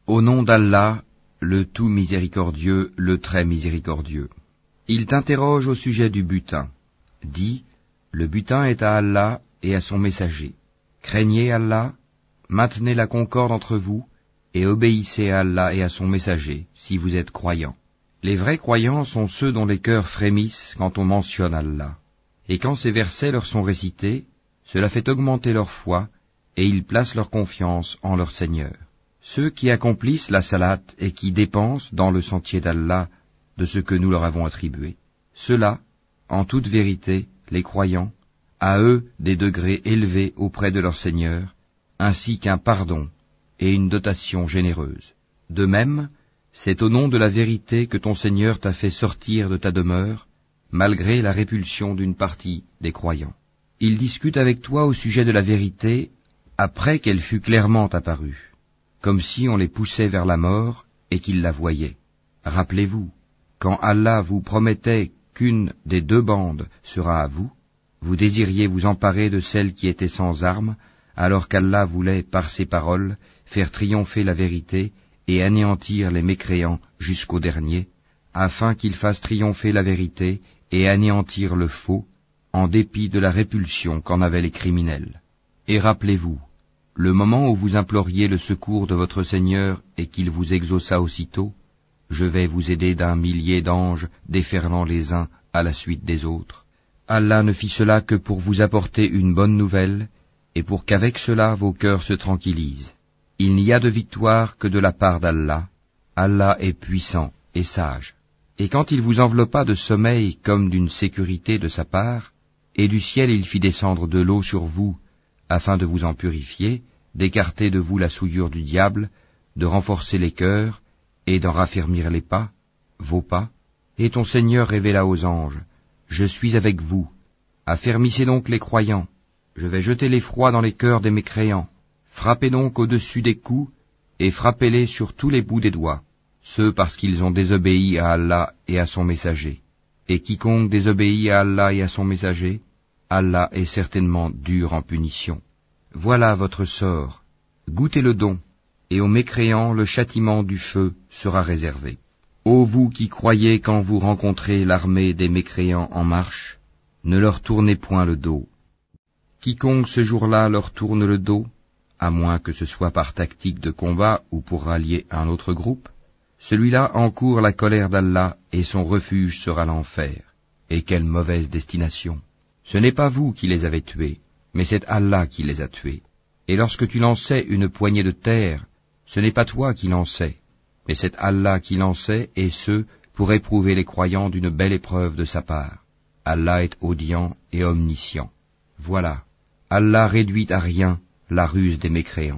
Au nom d'Allah, le tout miséricordieux, le très miséricordieux. Il t'interroge au sujet du butin. Dis, le butin est à Allah et à son messager. Craignez Allah, maintenez la concorde entre vous, et obéissez à Allah et à son messager, si vous êtes croyants. Les vrais croyants sont ceux dont les cœurs frémissent quand on mentionne Allah. Et quand ces versets leur sont récités, cela fait augmenter leur foi, et ils placent leur confiance en leur Seigneur. Ceux qui accomplissent la salate et qui dépensent dans le sentier d'Allah de ce que nous leur avons attribué. Ceux-là, en toute vérité, les croyants, à eux des degrés élevés auprès de leur Seigneur, ainsi qu'un pardon et une dotation généreuse. De même, c'est au nom de la vérité que ton Seigneur t'a fait sortir de ta demeure, malgré la répulsion d'une partie des croyants. Il discute avec toi au sujet de la vérité après qu'elle fût clairement apparue, comme si on les poussait vers la mort et qu'ils la voyaient. Rappelez-vous, quand Allah vous promettait qu'une des deux bandes sera à vous, vous désiriez vous emparer de celle qui était sans armes, alors qu'Allah voulait, par ses paroles, faire triompher la vérité et anéantir les mécréants jusqu'au dernier, afin qu'il fasse triompher la vérité et anéantir le faux, en dépit de la répulsion qu'en avaient les criminels. Et rappelez-vous, le moment où vous imploriez le secours de votre Seigneur et qu'il vous exauça aussitôt, je vais vous aider d'un millier d'anges déferlant les uns à la suite des autres. Allah ne fit cela que pour vous apporter une bonne nouvelle, et pour qu'avec cela vos cœurs se tranquillisent. Il n'y a de victoire que de la part d'Allah. Allah est puissant et sage. Et quand il vous enveloppa de sommeil comme d'une sécurité de sa part, et du ciel il fit descendre de l'eau sur vous, afin de vous en purifier, d'écarter de vous la souillure du diable, de renforcer les cœurs, et d'en raffermir les pas, vos pas, et ton Seigneur révéla aux anges, « Je suis avec vous, affermissez donc les croyants, je vais jeter l'effroi dans les cœurs des mécréants, frappez donc au-dessus des coups, et frappez-les sur tous les bouts des doigts, ceux parce qu'ils ont désobéi à Allah et à son messager. Et quiconque désobéit à Allah et à son messager, Allah est certainement dur en punition. Voilà votre sort, goûtez le don, et aux mécréants le châtiment du feu sera réservé. Ô vous qui croyez quand vous rencontrez l'armée des mécréants en marche, ne leur tournez point le dos. Quiconque ce jour-là leur tourne le dos, à moins que ce soit par tactique de combat ou pour rallier un autre groupe, celui-là encourt la colère d'Allah et son refuge sera l'enfer. Et quelle mauvaise destination! Ce n'est pas vous qui les avez tués, mais c'est Allah qui les a tués. Et lorsque tu lançais une poignée de terre, ce n'est pas toi qui lançais, mais c'est Allah qui lançait, et ce, pour éprouver les croyants d'une belle épreuve de sa part. Allah est audient et omniscient. Voilà, Allah réduit à rien la ruse des mécréants.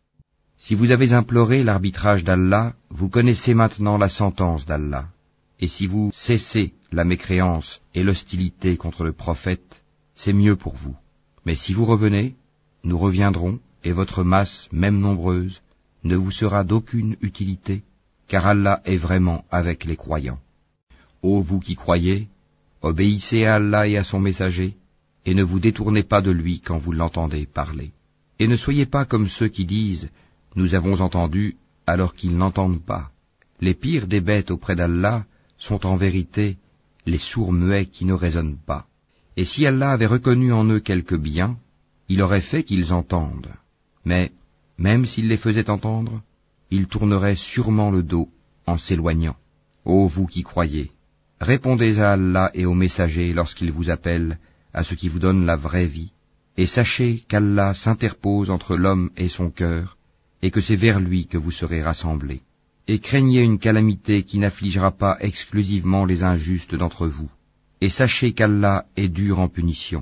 Si vous avez imploré l'arbitrage d'Allah, vous connaissez maintenant la sentence d'Allah. Et si vous cessez la mécréance et l'hostilité contre le prophète, c'est mieux pour vous. Mais si vous revenez, nous reviendrons, et votre masse, même nombreuse, ne vous sera d'aucune utilité, car Allah est vraiment avec les croyants. Ô vous qui croyez, obéissez à Allah et à son messager, et ne vous détournez pas de lui quand vous l'entendez parler. Et ne soyez pas comme ceux qui disent « Nous avons entendu » alors qu'ils n'entendent pas. Les pires des bêtes auprès d'Allah sont en vérité les sourds muets qui ne raisonnent pas. Et si Allah avait reconnu en eux quelque bien, il aurait fait qu'ils entendent. Mais, même s'il les faisait entendre, ils tourneraient sûrement le dos en s'éloignant. Ô vous qui croyez, répondez à Allah et aux messagers lorsqu'ils vous appellent à ce qui vous donne la vraie vie, et sachez qu'Allah s'interpose entre l'homme et son cœur, et que c'est vers lui que vous serez rassemblés. Et craignez une calamité qui n'affligera pas exclusivement les injustes d'entre vous, et sachez qu'Allah est dur en punition.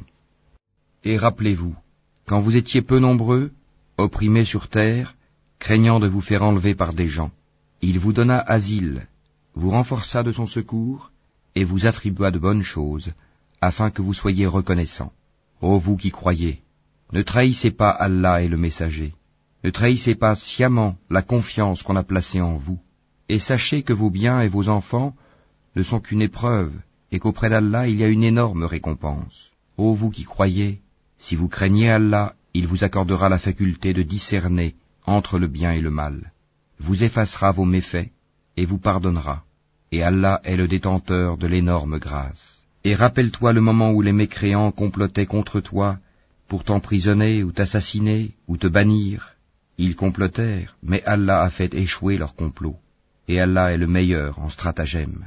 Et rappelez-vous, quand vous étiez peu nombreux, opprimés sur terre, craignant de vous faire enlever par des gens, il vous donna asile, vous renforça de son secours, et vous attribua de bonnes choses, afin que vous soyez reconnaissants. Ô vous qui croyez, ne trahissez pas Allah et le messager, ne trahissez pas sciemment la confiance qu'on a placée en vous, et sachez que vos biens et vos enfants ne sont qu'une épreuve, et qu'auprès d'Allah il y a une énorme récompense. Ô vous qui croyez, si vous craignez Allah, il vous accordera la faculté de discerner entre le bien et le mal. vous effacera vos méfaits et vous pardonnera. Et Allah est le détenteur de l'énorme grâce. Et rappelle-toi le moment où les mécréants complotaient contre toi pour t'emprisonner ou t'assassiner ou te bannir. Ils complotèrent, mais Allah a fait échouer leur complot. Et Allah est le meilleur en stratagème.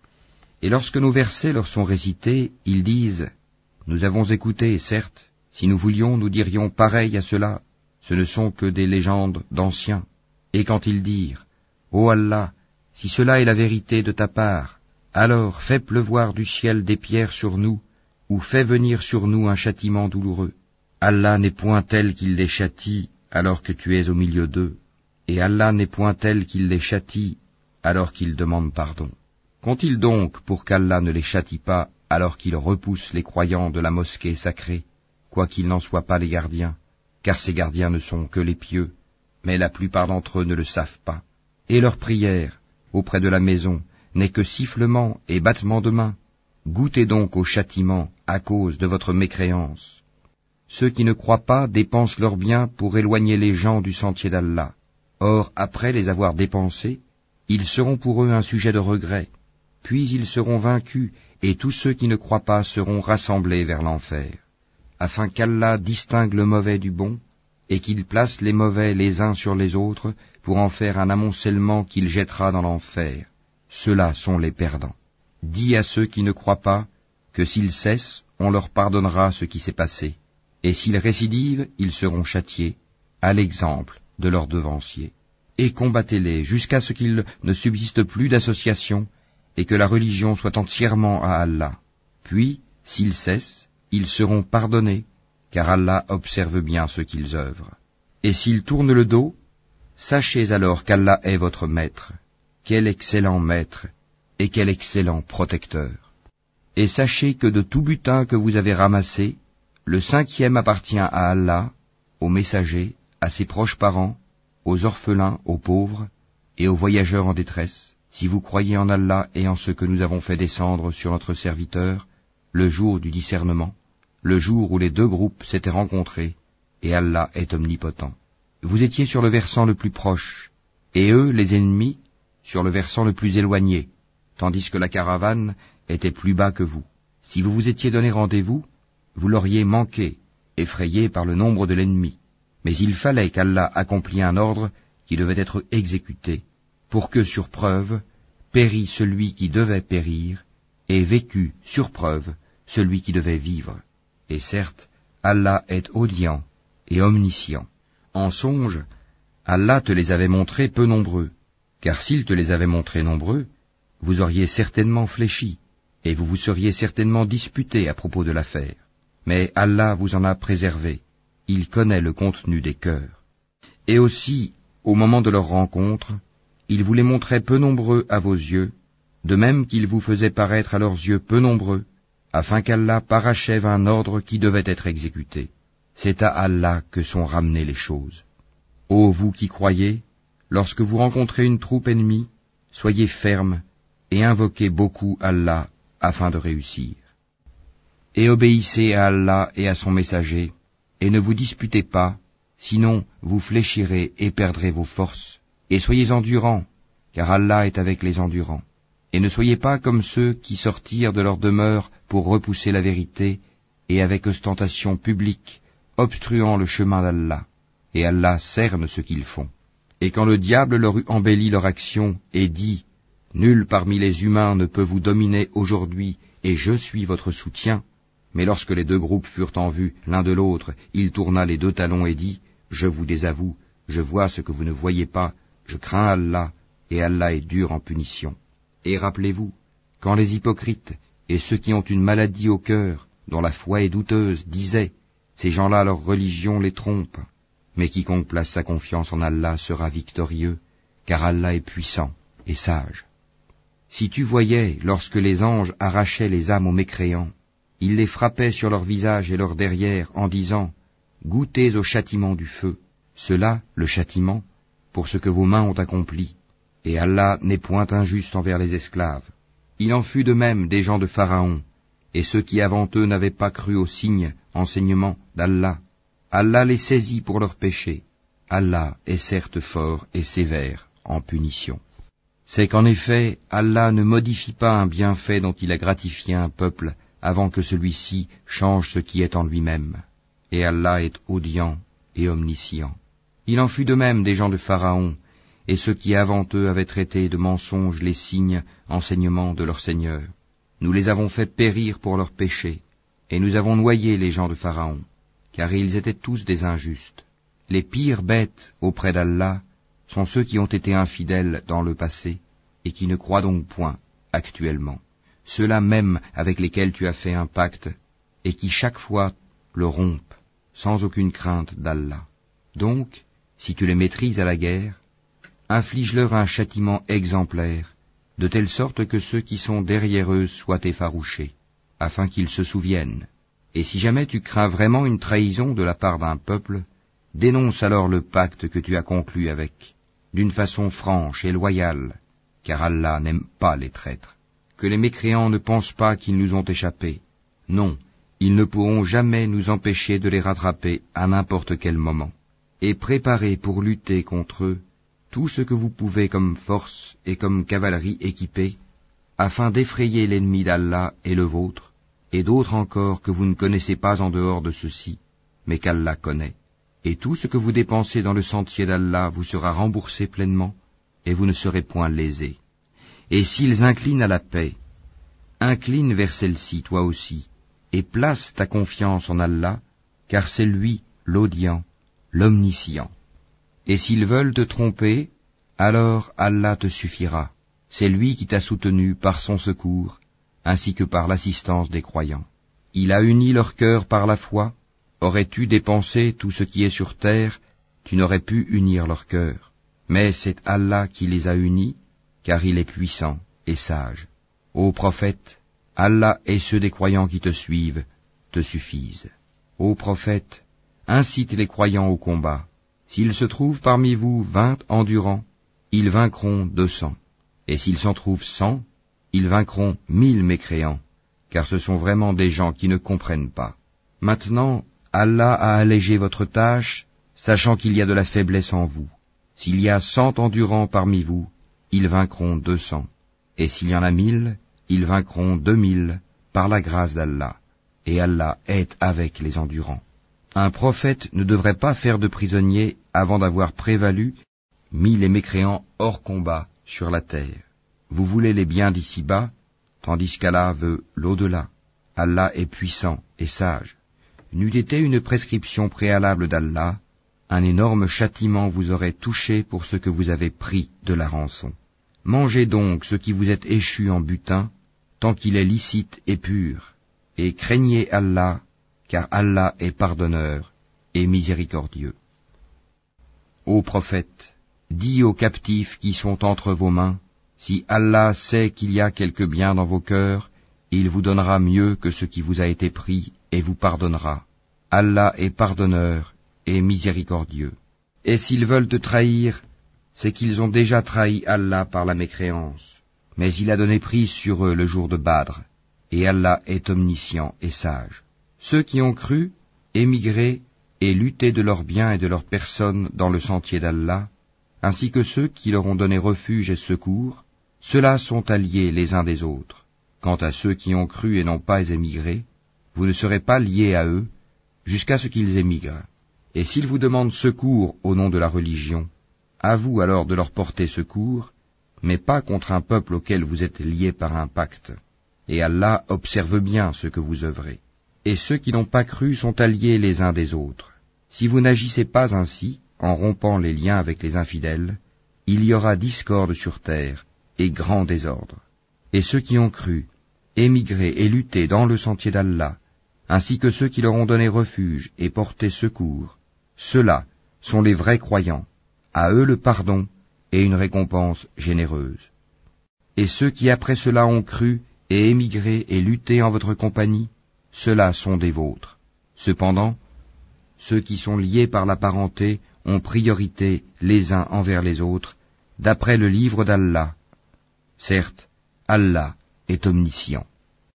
Et lorsque nos versets leur sont récités, ils disent « Nous avons écouté, certes, si nous voulions, nous dirions pareil à cela, ce ne sont que des légendes d'anciens. » Et quand ils dirent « Ô Allah, si cela est la vérité de ta part, alors fais pleuvoir du ciel des pierres sur nous, ou fais venir sur nous un châtiment douloureux. Allah n'est point tel qu'il les châtie alors que tu es au milieu d'eux, et Allah n'est point tel qu'il les châtie alors qu'ils demandent pardon. Qu'ont-ils donc pour qu'Allah ne les châtie pas alors qu'ils repoussent les croyants de la mosquée sacrée, quoiqu'ils n'en soient pas les gardiens, car ces gardiens ne sont que les pieux, mais la plupart d'entre eux ne le savent pas. Et leur prière auprès de la maison n'est que sifflement et battement de main. Goûtez donc au châtiment à cause de votre mécréance. Ceux qui ne croient pas dépensent leurs biens pour éloigner les gens du sentier d'Allah. Or, après les avoir dépensés, ils seront pour eux un sujet de regret. Puis ils seront vaincus, et tous ceux qui ne croient pas seront rassemblés vers l'enfer. Afin qu'Allah distingue le mauvais du bon, et qu'il place les mauvais les uns sur les autres, pour en faire un amoncellement qu'il jettera dans l'enfer. Ceux-là sont les perdants. Dis à ceux qui ne croient pas, que s'ils cessent, on leur pardonnera ce qui s'est passé, et s'ils récidivent, ils seront châtiés, à l'exemple de leurs devanciers. Et combattez-les jusqu'à ce qu'il ne subsiste plus d'association, et que la religion soit entièrement à Allah. Puis, s'ils cessent, ils seront pardonnés, car Allah observe bien ce qu'ils œuvrent. Et s'ils tournent le dos, sachez alors qu'Allah est votre maître. Quel excellent maître, et quel excellent protecteur. Et sachez que de tout butin que vous avez ramassé, le 5e appartient à Allah, aux messagers, à ses proches parents, aux orphelins, aux pauvres, et aux voyageurs en détresse, si vous croyez en Allah et en ce que nous avons fait descendre sur notre serviteur, le jour du discernement, le jour où les deux groupes s'étaient rencontrés, et Allah est omnipotent. Vous étiez sur le versant le plus proche, et eux, les ennemis, sur le versant le plus éloigné, tandis que la caravane était plus bas que vous. Si vous vous étiez donné rendez-vous, vous l'auriez manqué, effrayé par le nombre de l'ennemi. Mais il fallait qu'Allah accomplît un ordre qui devait être exécuté, pour que, sur preuve, pérît celui qui devait périr, et vécut, sur preuve, celui qui devait vivre. Et certes, Allah est audient et omniscient. En songe, Allah te les avait montrés peu nombreux, car s'il te les avait montrés nombreux, vous auriez certainement fléchi, et vous vous seriez certainement disputé à propos de l'affaire. Mais Allah vous en a préservé, il connaît le contenu des cœurs. Et aussi, au moment de leur rencontre, il vous les montrait peu nombreux à vos yeux, de même qu'il vous faisait paraître à leurs yeux peu nombreux, afin qu'Allah parachève un ordre qui devait être exécuté. C'est à Allah que sont ramenées les choses. Ô vous qui croyez, lorsque vous rencontrez une troupe ennemie, soyez fermes et invoquez beaucoup Allah afin de réussir. Et obéissez à Allah et à son messager, et ne vous disputez pas, sinon vous fléchirez et perdrez vos forces, et soyez endurants, car Allah est avec les endurants. Et ne soyez pas comme ceux qui sortirent de leur demeure pour repousser la vérité, et avec ostentation publique, obstruant le chemin d'Allah, et Allah cerne ce qu'ils font. Et quand le diable leur eut embelli leur action, et dit, « Nul parmi les humains ne peut vous dominer aujourd'hui, et je suis votre soutien », mais lorsque les deux groupes furent en vue l'un de l'autre, il tourna les deux talons et dit, « Je vous désavoue, je vois ce que vous ne voyez pas, je crains Allah, et Allah est dur en punition. » Et rappelez-vous, quand les hypocrites et ceux qui ont une maladie au cœur, dont la foi est douteuse, disaient, « Ces gens-là, leur religion les trompe. » Mais quiconque place sa confiance en Allah sera victorieux, car Allah est puissant et sage. Si tu voyais, lorsque les anges arrachaient les âmes aux mécréants, ils les frappaient sur leur visage et leur derrière en disant, « Goûtez au châtiment du feu. » Cela, le châtiment, pour ce que vos mains ont accompli. Et Allah n'est point injuste envers les esclaves. Il en fut de même des gens de Pharaon, et ceux qui avant eux n'avaient pas cru aux signes, enseignements d'Allah. Allah les saisit pour leurs péchés. Allah est certes fort et sévère. en punition. C'est qu'en effet, Allah ne modifie pas un bienfait dont il a gratifié un peuple avant que celui-ci change ce qui est en lui-même. Et Allah est audient et omniscient. Il en fut de même des gens de Pharaon, et ceux qui avant eux avaient traité de mensonges les signes, enseignements de leur Seigneur. Nous les avons fait périr pour leurs péchés, et nous avons noyé les gens de Pharaon, car ils étaient tous des injustes. Les pires bêtes auprès d'Allah sont ceux qui ont été infidèles dans le passé, et qui ne croient donc point actuellement. Ceux-là même avec lesquels tu as fait un pacte, et qui chaque fois le rompent, sans aucune crainte d'Allah. Donc, si tu les maîtrises à la guerre, inflige-leur un châtiment exemplaire, de telle sorte que ceux qui sont derrière eux soient effarouchés, afin qu'ils se souviennent. Et si jamais tu crains vraiment une trahison de la part d'un peuple, dénonce alors le pacte que tu as conclu avec, d'une façon franche et loyale, car Allah n'aime pas les traîtres. Que les mécréants ne pensent pas qu'ils nous ont échappé. Non, ils ne pourront jamais nous empêcher de les rattraper à n'importe quel moment. Et préparez pour lutter contre eux tout ce que vous pouvez comme force et comme cavalerie équipée, afin d'effrayer l'ennemi d'Allah et le vôtre, et d'autres encore que vous ne connaissez pas en dehors de ceux-ci, mais qu'Allah connaît. Et tout ce que vous dépensez dans le sentier d'Allah vous sera remboursé pleinement, et vous ne serez point lésés. Et s'ils inclinent à la paix, incline vers celle-ci toi aussi, et place ta confiance en Allah, car c'est lui l'audient, l'omniscient. Et s'ils veulent te tromper, alors Allah te suffira. C'est lui qui t'a soutenu par son secours, ainsi que par l'assistance des croyants. Il a uni leur cœur par la foi. Aurais-tu dépensé tout ce qui est sur terre, tu n'aurais pu unir leur cœur. Mais c'est Allah qui les a unis, car il est puissant et sage. Ô prophète, Allah et ceux des croyants qui te suivent te suffisent. Ô prophète, incite les croyants au combat. S'il se trouve parmi vous 20 endurants, ils vaincront 200. Et s'il s'en trouve 100, ils vaincront 1000 mécréants, car ce sont vraiment des gens qui ne comprennent pas. Maintenant, Allah a allégé votre tâche, sachant qu'il y a de la faiblesse en vous. S'il y a 100 endurants parmi vous, ils vaincront 200. Et s'il y en a 1000, ils vaincront 2000, par la grâce d'Allah. Et Allah est avec les endurants. Un prophète ne devrait pas faire de prisonniers avant d'avoir prévalu, mis les mécréants hors combat sur la terre. Vous voulez les biens d'ici-bas, tandis qu'Allah veut l'au-delà. Allah est puissant et sage. N'eût été une prescription préalable d'Allah, un énorme châtiment vous aurait touché pour ce que vous avez pris de la rançon. Mangez donc ce qui vous est échu en butin, tant qu'il est licite et pur, et craignez Allah, car Allah est pardonneur et miséricordieux. Ô prophète, dis aux captifs qui sont entre vos mains, si Allah sait qu'il y a quelque bien dans vos cœurs, il vous donnera mieux que ce qui vous a été pris et vous pardonnera. Allah est pardonneur et miséricordieux. Et s'ils veulent te trahir, c'est qu'ils ont déjà trahi Allah par la mécréance. Mais il a donné prise sur eux le jour de Badr, et Allah est omniscient et sage. Ceux qui ont cru, émigré et lutté de leurs biens et de leurs personnes dans le sentier d'Allah, ainsi que ceux qui leur ont donné refuge et secours, ceux-là sont alliés les uns des autres. Quant à ceux qui ont cru et n'ont pas émigré, vous ne serez pas liés à eux jusqu'à ce qu'ils émigrent. Et s'ils vous demandent secours au nom de la religion, à vous alors de leur porter secours, mais pas contre un peuple auquel vous êtes liés par un pacte. Et Allah observe bien ce que vous œuvrez. Et ceux qui n'ont pas cru sont alliés les uns des autres. Si vous n'agissez pas ainsi, en rompant les liens avec les infidèles, il y aura discorde sur terre et grand désordre. Et ceux qui ont cru, émigré et lutté dans le sentier d'Allah, ainsi que ceux qui leur ont donné refuge et porté secours, ceux-là sont les vrais croyants, à eux le pardon et une récompense généreuse. Et ceux qui après cela ont cru et émigré et lutté en votre compagnie, ceux-là sont des vôtres. Cependant, ceux qui sont liés par la parenté ont priorité les uns envers les autres, d'après le livre d'Allah. Certes, Allah est omniscient.